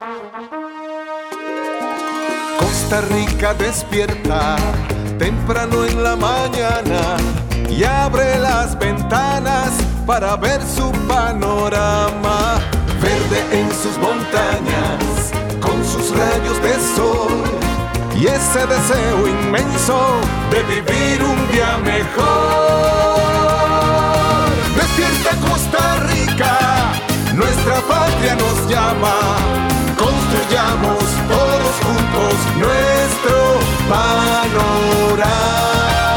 Costa Rica despierta temprano en la mañana y abre las ventanas para ver su panorama. Verde en sus montañas, con sus rayos de sol y ese deseo inmenso de vivir un día mejor. Despierta Costa Rica, nuestra patria nos llama. Construyamos todos juntos nuestro panorama.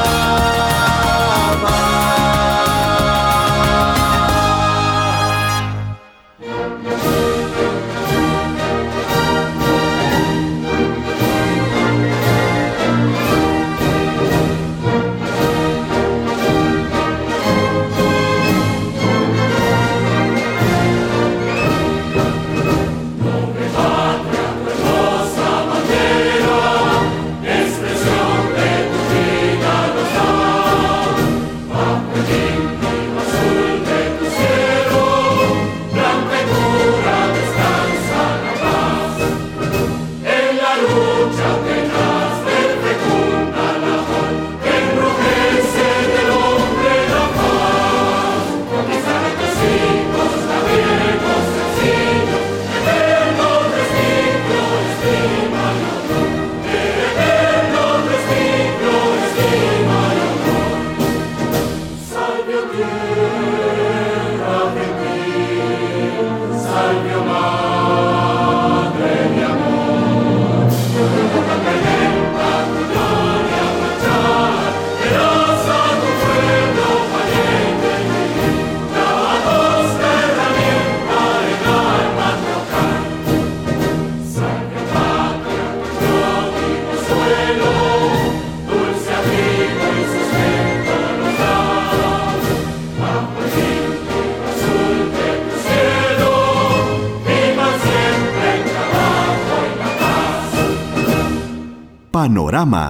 Panorama.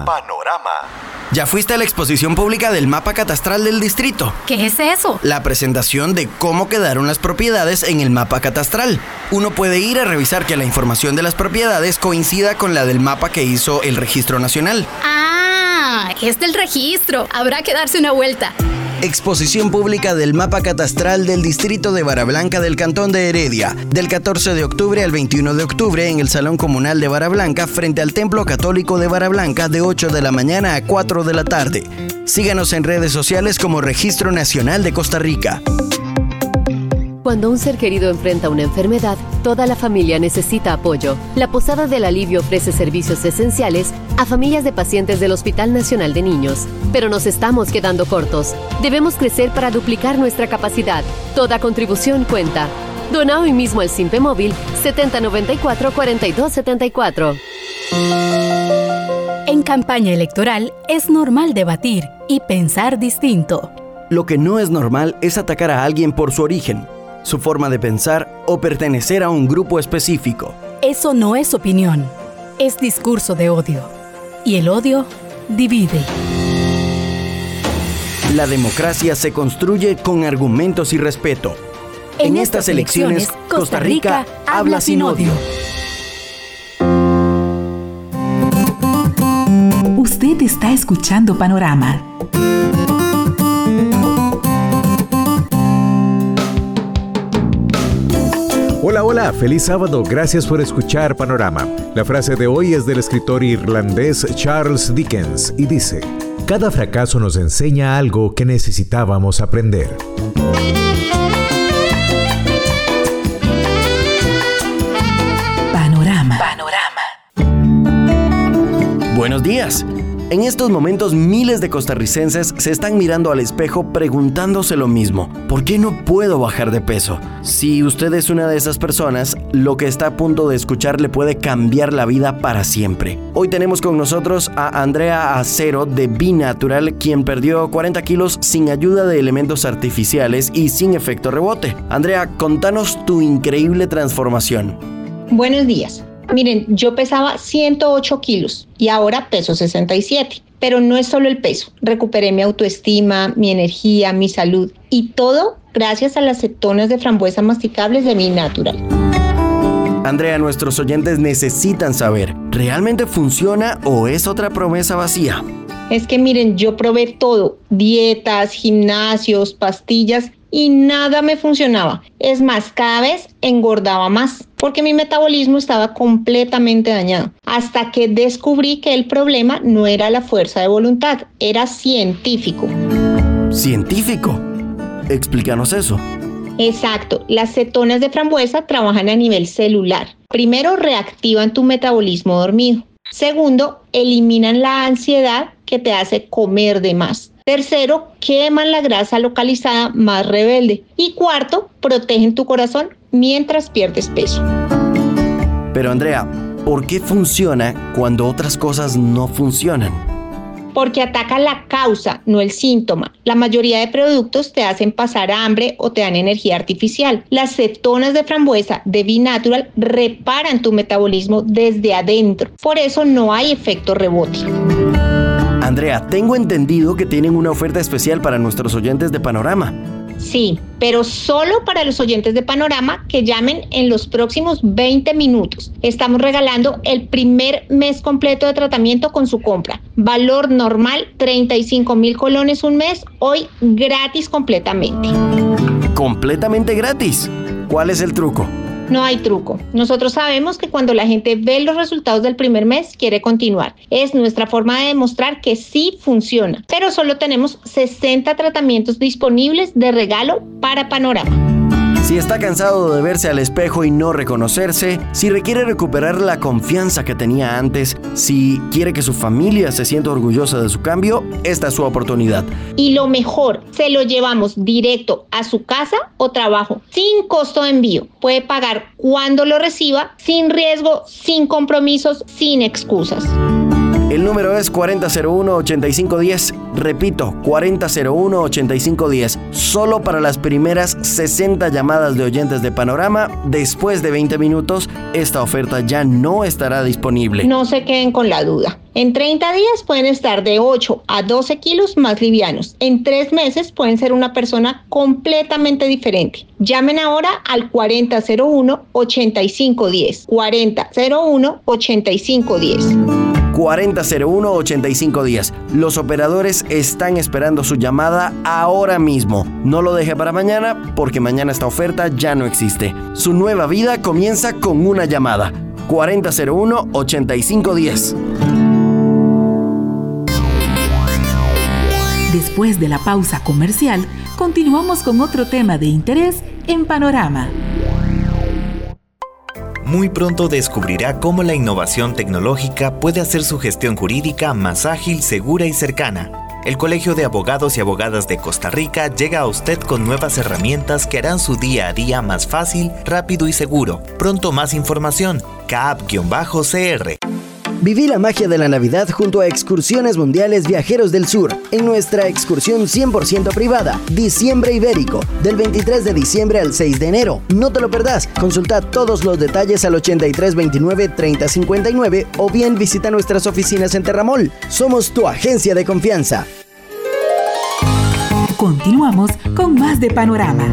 ¿Ya fuiste a la exposición pública del mapa catastral del distrito? ¿Qué es eso? La presentación de cómo quedaron las propiedades en el mapa catastral. Uno puede ir a revisar que la información de las propiedades coincida con la del mapa que hizo el Registro Nacional. ¡Ah! Es del registro. Habrá que darse una vuelta. Exposición pública del mapa catastral del distrito de Barablanca del cantón de Heredia, del 14 de octubre al 21 de octubre en el Salón Comunal de Barablanca frente al Templo Católico de Barablanca de 8 de la mañana a 4 de la tarde. Síganos en redes sociales como Registro Nacional de Costa Rica. Cuando un ser querido enfrenta una enfermedad, toda la familia necesita apoyo. La Posada del Alivio ofrece servicios esenciales a familias de pacientes del Hospital Nacional de Niños. Pero nos estamos quedando cortos. Debemos crecer para duplicar nuestra capacidad. Toda contribución cuenta. Dona hoy mismo al Simpe Móvil 7094-4274. En campaña electoral es normal debatir y pensar distinto. Lo que no es normal es atacar a alguien por su origen, su forma de pensar o pertenecer a un grupo específico. Eso no es opinión, es discurso de odio. Y el odio divide. La democracia se construye con argumentos y respeto. En estas elecciones, Costa Rica habla sin odio. Usted está escuchando Panorama. Hola, feliz sábado, gracias por escuchar Panorama. La frase de hoy es del escritor irlandés Charles Dickens y dice: cada fracaso nos enseña algo que necesitábamos aprender. Panorama. Buenos días. En estos momentos miles de costarricenses se están mirando al espejo preguntándose lo mismo: ¿por qué no puedo bajar de peso? Si usted es una de esas personas, lo que está a punto de escuchar le puede cambiar la vida para siempre. Hoy tenemos con nosotros a Andrea Acero de B-Natural, quien perdió 40 kilos sin ayuda de elementos artificiales y sin efecto rebote. Andrea, contanos tu increíble transformación. Buenos días. Miren, yo pesaba 108 kilos y ahora peso 67. Pero no es solo el peso. Recuperé mi autoestima, mi energía, mi salud y todo gracias a las cetonas de frambuesa masticables de B-Natural. Andrea, nuestros oyentes necesitan saber, ¿realmente funciona o es otra promesa vacía? Es que miren, yo probé todo, dietas, gimnasios, pastillas y nada me funcionaba. Es más, cada vez engordaba más porque mi metabolismo estaba completamente dañado. Hasta que descubrí que el problema no era la fuerza de voluntad, era científico. ¿Científico? Explícanos eso. Exacto, las cetonas de frambuesa trabajan a nivel celular. Primero, reactivan tu metabolismo dormido. Segundo, eliminan la ansiedad que te hace comer de más. Tercero, queman la grasa localizada más rebelde. Y cuarto, protegen tu corazón mientras pierdes peso. Pero Andrea, ¿por qué funciona cuando otras cosas no funcionan? Porque ataca la causa, no el síntoma. La mayoría de productos te hacen pasar hambre o te dan energía artificial. Las cetonas de frambuesa de B-Natural reparan tu metabolismo desde adentro. Por eso no hay efecto rebote. Andrea, tengo entendido que tienen una oferta especial para nuestros oyentes de Panorama. Sí, pero solo para los oyentes de Panorama que llamen en los próximos 20 minutos. Estamos regalando el primer mes completo de tratamiento con su compra. Valor normal, 35,000 colones un mes, hoy gratis completamente. ¿Completamente gratis? ¿Cuál es el truco? No hay truco. Nosotros sabemos que cuando la gente ve los resultados del primer mes, quiere continuar. Es nuestra forma de demostrar que sí funciona. Pero solo tenemos 60 tratamientos disponibles de regalo para Panorama. Si está cansado de verse al espejo y no reconocerse, si requiere recuperar la confianza que tenía antes, si quiere que su familia se sienta orgullosa de su cambio, esta es su oportunidad. Y lo mejor, se lo llevamos directo a su casa o trabajo, sin costo de envío. Puede pagar cuando lo reciba, sin riesgo, sin compromisos, sin excusas. El número es 4001-8510. Repito, 4001-8510. Solo para las primeras 60 llamadas de oyentes de Panorama. Después de 20 minutos, esta oferta ya no estará disponible. No se queden con la duda. En 30 días pueden estar de 8 a 12 kilos más livianos. En 3 meses pueden ser una persona completamente diferente. Llamen ahora al 4001-8510. 4001-8510. 4001-8510. Los operadores están esperando su llamada ahora mismo. No lo deje para mañana, porque mañana esta oferta ya no existe. Su nueva vida comienza con una llamada. 4001-8510. Después de la pausa comercial, continuamos con otro tema de interés en Panorama. Muy pronto descubrirá cómo la innovación tecnológica puede hacer su gestión jurídica más ágil, segura y cercana. El Colegio de Abogados y Abogadas de Costa Rica llega a usted con nuevas herramientas que harán su día a día más fácil, rápido y seguro. Pronto más información, CAAB-CR. Viví la magia de la Navidad junto a Excursiones Mundiales Viajeros del Sur en nuestra excursión 100% privada, Diciembre Ibérico, del 23 de diciembre al 6 de enero. No te lo perdás. Consulta todos los detalles al 8329-3059 o bien visita nuestras oficinas en Terramol. Somos tu agencia de confianza. Continuamos con más de Panorama.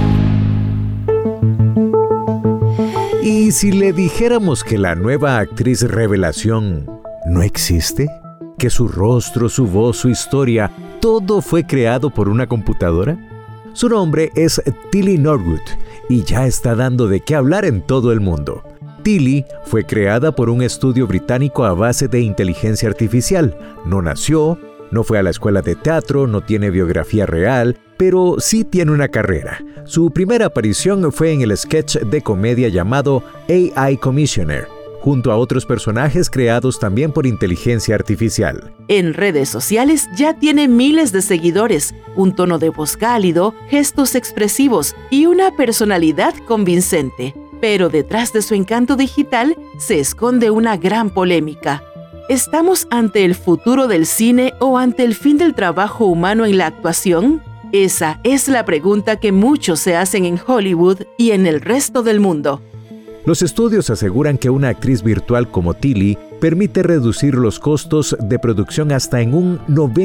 ¿Y si le dijéramos que la nueva actriz revelación no existe? ¿Que su rostro, su voz, su historia, todo fue creado por una computadora? Su nombre es Tilly Norwood y ya está dando de qué hablar en todo el mundo. Tilly fue creada por un estudio británico a base de inteligencia artificial. No nació, no fue a la escuela de teatro, no tiene biografía real, pero sí tiene una carrera. Su primera aparición fue en el sketch de comedia llamado AI Commissioner, junto a otros personajes creados también por inteligencia artificial. En redes sociales ya tiene miles de seguidores, un tono de voz cálido, gestos expresivos y una personalidad convincente. Pero detrás de su encanto digital se esconde una gran polémica. ¿Estamos ante el futuro del cine o ante el fin del trabajo humano en la actuación? Esa es la pregunta que muchos se hacen en Hollywood y en el resto del mundo. Los estudios aseguran que una actriz virtual como Tilly permite reducir los costos de producción hasta en un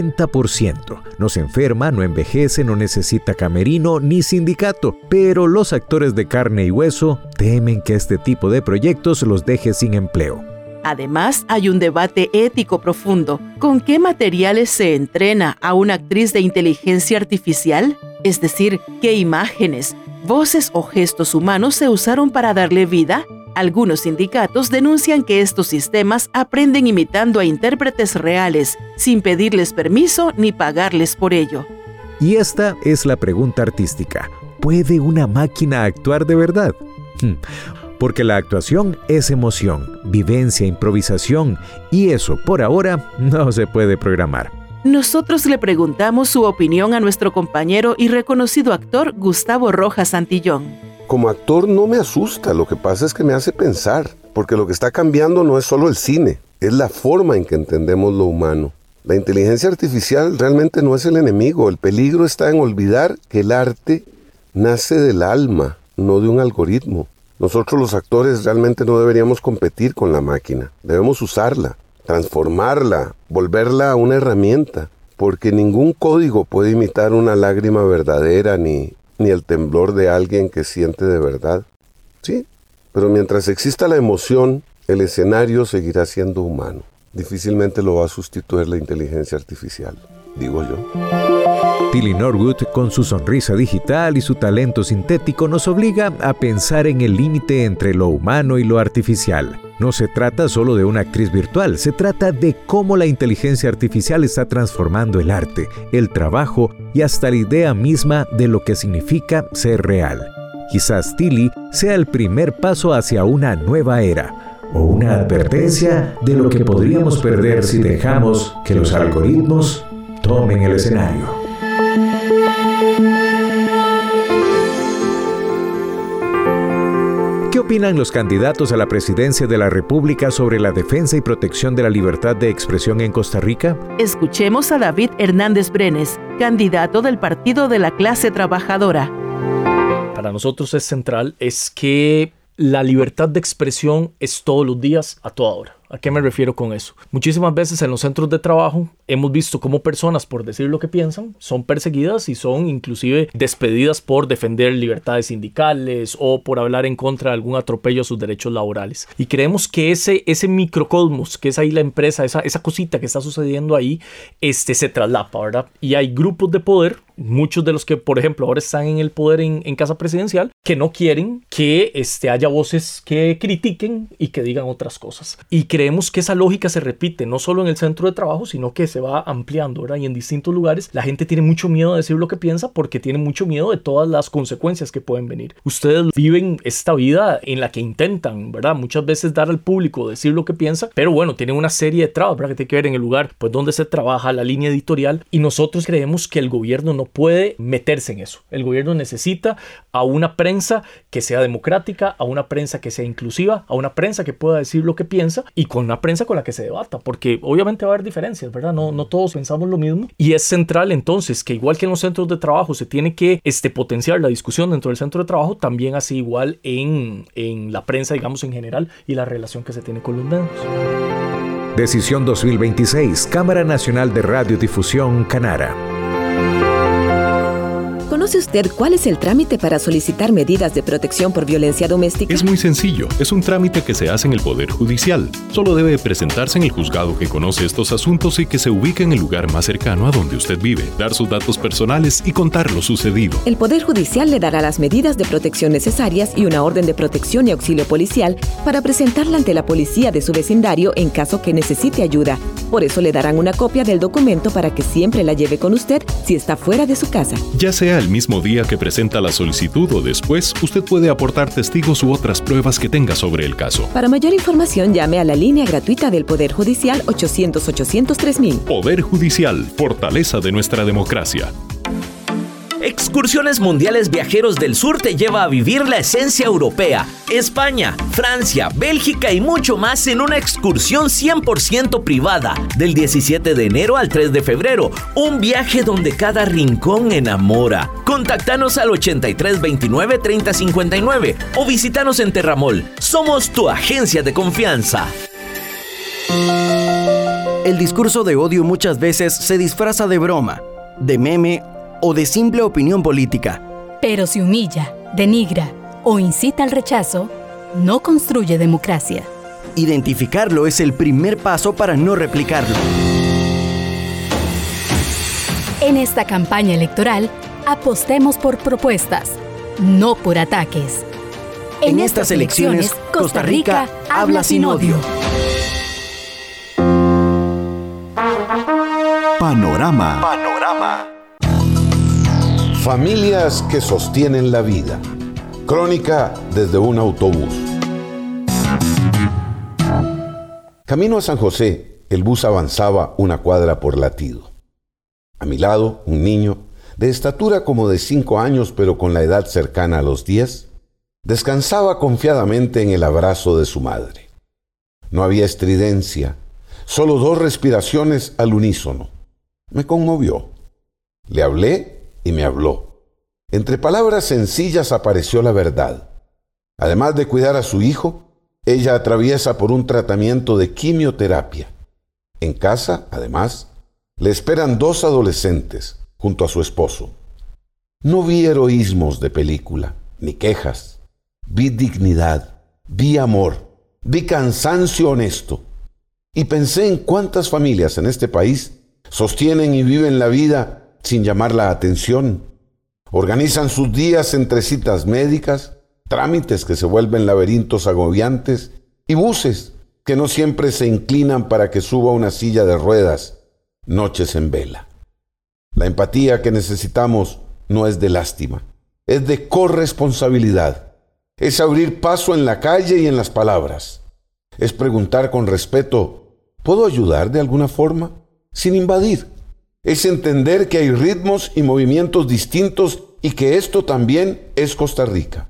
90%. No se enferma, no envejece, no necesita camerino ni sindicato, pero los actores de carne y hueso temen que este tipo de proyectos los deje sin empleo. Además, hay un debate ético profundo. ¿Con qué materiales se entrena a una actriz de inteligencia artificial? Es decir, ¿qué imágenes, voces o gestos humanos se usaron para darle vida? Algunos sindicatos denuncian que estos sistemas aprenden imitando a intérpretes reales, sin pedirles permiso ni pagarles por ello. Y esta es la pregunta artística. ¿Puede una máquina actuar de verdad? Porque la actuación es emoción, vivencia, improvisación, y eso, por ahora, no se puede programar. Nosotros le preguntamos su opinión a nuestro compañero y reconocido actor Gustavo Rojas Santillón. Como actor no me asusta, lo que pasa es que me hace pensar, porque lo que está cambiando no es solo el cine, es la forma en que entendemos lo humano. La inteligencia artificial realmente no es el enemigo, el peligro está en olvidar que el arte nace del alma, no de un algoritmo. Nosotros los actores realmente no deberíamos competir con la máquina, debemos usarla, transformarla, volverla una herramienta, porque ningún código puede imitar una lágrima verdadera ni el temblor de alguien que siente de verdad. Sí, pero mientras exista la emoción, el escenario seguirá siendo humano. Difícilmente lo va a sustituir la inteligencia artificial, digo yo. Tilly Norwood, con su sonrisa digital y su talento sintético, nos obliga a pensar en el límite entre lo humano y lo artificial. No se trata solo de una actriz virtual, se trata de cómo la inteligencia artificial está transformando el arte, el trabajo y hasta la idea misma de lo que significa ser real. Quizás Tilly sea el primer paso hacia una nueva era, o una advertencia de lo que podríamos perder si dejamos que los algoritmos tomen el escenario. ¿Qué opinan los candidatos a la presidencia de la República sobre la defensa y protección de la libertad de expresión en Costa Rica? Escuchemos a David Hernández Brenes, candidato del Partido de la Clase Trabajadora. Para nosotros es central, es que la libertad de expresión es todos los días, a toda hora. ¿A qué me refiero con eso? Muchísimas veces en los centros de trabajo hemos visto cómo personas, por decir lo que piensan, son perseguidas y son inclusive despedidas por defender libertades sindicales o por hablar en contra de algún atropello a sus derechos laborales. Y creemos que ese microcosmos, que es ahí la empresa, esa cosita que está sucediendo ahí, se traslapa, ¿verdad? Y hay grupos de poder, muchos de los que, por ejemplo, ahora están en el poder en Casa Presidencial, que no quieren que haya voces que critiquen y que digan otras cosas. Y creemos que esa lógica se repite no solo en el centro de trabajo, sino que se va ampliando, ¿verdad? Y en distintos lugares la gente tiene mucho miedo de decir lo que piensa porque tiene mucho miedo de todas las consecuencias que pueden venir. Ustedes viven esta vida en la que intentan, ¿verdad? Muchas veces dar al público decir lo que piensa, pero bueno, tienen una serie de trabas, ¿verdad? Que tiene que ver en el lugar pues donde se trabaja, la línea editorial, y nosotros creemos que el gobierno no puede meterse en eso. El gobierno necesita a una prensa que sea democrática, a una prensa que sea inclusiva, a una prensa que pueda decir lo que piensa y con una prensa con la que se debata, porque obviamente va a haber diferencias, ¿verdad? No todos pensamos lo mismo, y es central entonces que igual que en los centros de trabajo se tiene que potenciar la discusión dentro del centro de trabajo, también así igual en la prensa, digamos en general, y la relación que se tiene con los medios. Decisión 2026, Cámara Nacional de Radiodifusión, Canara. ¿Conoce usted cuál es el trámite para solicitar medidas de protección por violencia doméstica? Es muy sencillo. Es un trámite que se hace en el Poder Judicial. Solo debe presentarse en el juzgado que conoce estos asuntos y que se ubique en el lugar más cercano a donde usted vive, dar sus datos personales y contar lo sucedido. El Poder Judicial le dará las medidas de protección necesarias y una orden de protección y auxilio policial para presentarla ante la policía de su vecindario en caso que necesite ayuda. Por eso le darán una copia del documento para que siempre la lleve con usted si está fuera de su casa. Ya sea el mismo día que presenta la solicitud o después, usted puede aportar testigos u otras pruebas que tenga sobre el caso. Para mayor información, llame a la línea gratuita del Poder Judicial 800-800-3000. Poder Judicial, fortaleza de nuestra democracia. Excursiones Mundiales Viajeros del Sur te lleva a vivir la esencia europea, España, Francia, Bélgica y mucho más en una excursión 100% privada, del 17 de enero al 3 de febrero. Un viaje donde cada rincón enamora. Contáctanos al 83 29 30 59 o visítanos en Terramol. Somos tu agencia de confianza. El discurso de odio muchas veces se disfraza de broma, de meme o de simple opinión política. Pero si humilla, denigra o incita al rechazo, no construye democracia. Identificarlo es el primer paso para no replicarlo. En esta campaña electoral, apostemos por propuestas, no por ataques. En estas elecciones, Costa Rica habla sin odio. Panorama. Familias que sostienen la vida. Crónica desde un autobús. Camino a San José, el bus avanzaba una cuadra por latido. A mi lado, un niño, de estatura como de 5 años, pero con la edad cercana a los 10, descansaba confiadamente en el abrazo de su madre. No había estridencia, solo 2 respiraciones al unísono. Me conmovió. Le hablé y me habló. Entre palabras sencillas apareció la verdad. Además de cuidar a su hijo, ella atraviesa por un tratamiento de quimioterapia. En casa, además, le esperan 2 adolescentes, junto a su esposo. No vi heroísmos de película, ni quejas. Vi dignidad, vi amor, vi cansancio honesto. Y pensé en cuántas familias en este país sostienen y viven la vida sin llamar la atención. Organizan sus días entre citas médicas, trámites que se vuelven laberintos agobiantes y buses que no siempre se inclinan para que suba una silla de ruedas, noches en vela. La empatía que necesitamos no es de lástima, es de corresponsabilidad. Es abrir paso en la calle y en las palabras. Es preguntar con respeto, ¿puedo ayudar de alguna forma? Sin invadir. Es entender que hay ritmos y movimientos distintos y que esto también es Costa Rica.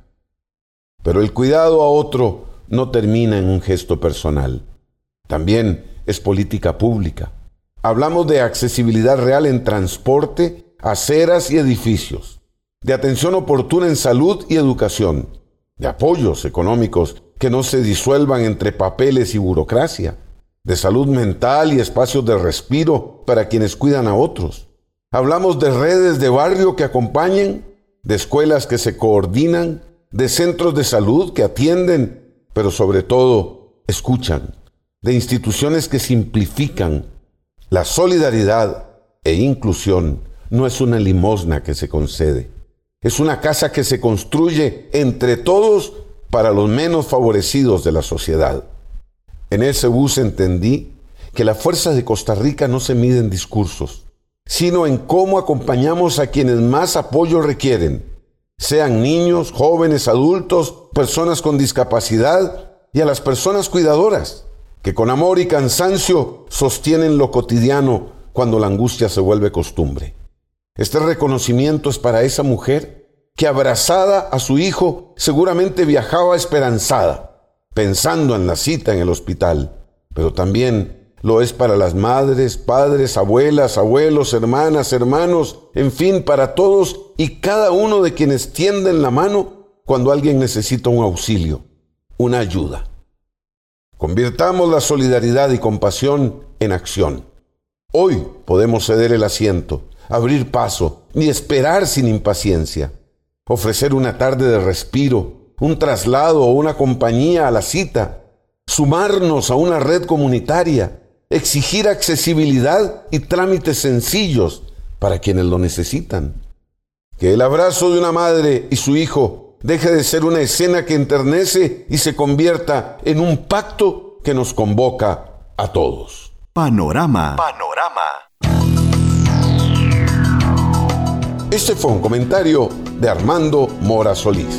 Pero el cuidado a otro no termina en un gesto personal. También es política pública. Hablamos de accesibilidad real en transporte, aceras y edificios, de atención oportuna en salud y educación, de apoyos económicos que no se disuelvan entre papeles y burocracia, de salud mental y espacios de respiro para quienes cuidan a otros. Hablamos de redes de barrio que acompañen, de escuelas que se coordinan, de centros de salud que atienden, pero sobre todo escuchan, de instituciones que simplifican. La solidaridad e inclusión no es una limosna que se concede. Es una casa que se construye entre todos para los menos favorecidos de la sociedad. En ese bus entendí que la fuerza de Costa Rica no se mide en discursos, sino en cómo acompañamos a quienes más apoyo requieren, sean niños, jóvenes, adultos, personas con discapacidad y a las personas cuidadoras, que con amor y cansancio sostienen lo cotidiano cuando la angustia se vuelve costumbre. Este reconocimiento es para esa mujer que, abrazada a su hijo, seguramente viajaba esperanzada, pensando en la cita en el hospital, pero también lo es para las madres, padres, abuelas, abuelos, hermanas, hermanos, en fin, para todos y cada uno de quienes tienden la mano cuando alguien necesita un auxilio, una ayuda. Convirtamos la solidaridad y compasión en acción. Hoy podemos ceder el asiento, abrir paso, ni esperar sin impaciencia. Ofrecer una tarde de respiro, un traslado o una compañía a la cita. Sumarnos a una red comunitaria. Exigir accesibilidad y trámites sencillos para quienes lo necesitan. Que el abrazo de una madre y su hijo deje de ser una escena que enternece y se convierta en un pacto que nos convoca a todos. Panorama. Este fue un comentario de Armando Mora Solís.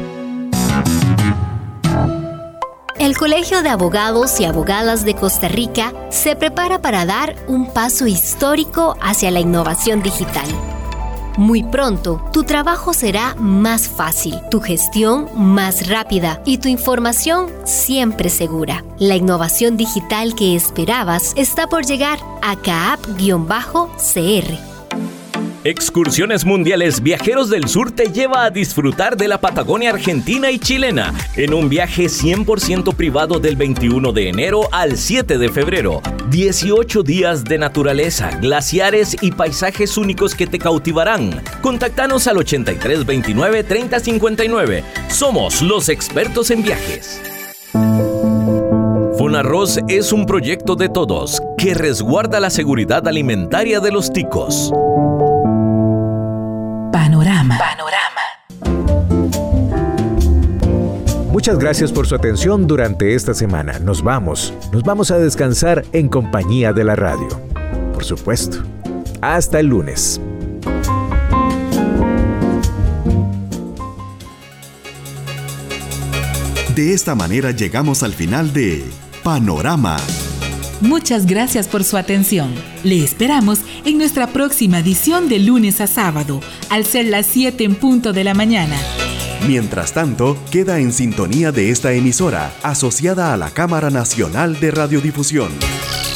El Colegio de Abogados y Abogadas de Costa Rica se prepara para dar un paso histórico hacia la innovación digital. Muy pronto, tu trabajo será más fácil, tu gestión más rápida y tu información siempre segura. La innovación digital que esperabas está por llegar a CAAP-CR. Excursiones Mundiales Viajeros del Sur te lleva a disfrutar de la Patagonia argentina y chilena en un viaje 100% privado del 21 de enero al 7 de febrero. 18 días de naturaleza, glaciares y paisajes únicos que te cautivarán. Contáctanos al 8329-3059. Somos los expertos en viajes. Fonarroz es un proyecto de todos que resguarda la seguridad alimentaria de los ticos. Panorama. Muchas gracias por su atención durante esta semana. Nos vamos a descansar en compañía de la radio. Por supuesto. Hasta el lunes. De esta manera llegamos al final de Panorama. Muchas gracias por su atención. Le esperamos en nuestra próxima edición de lunes a sábado, al ser las 7 en punto de la mañana. Mientras tanto, queda en sintonía de esta emisora, asociada a la Cámara Nacional de Radiodifusión.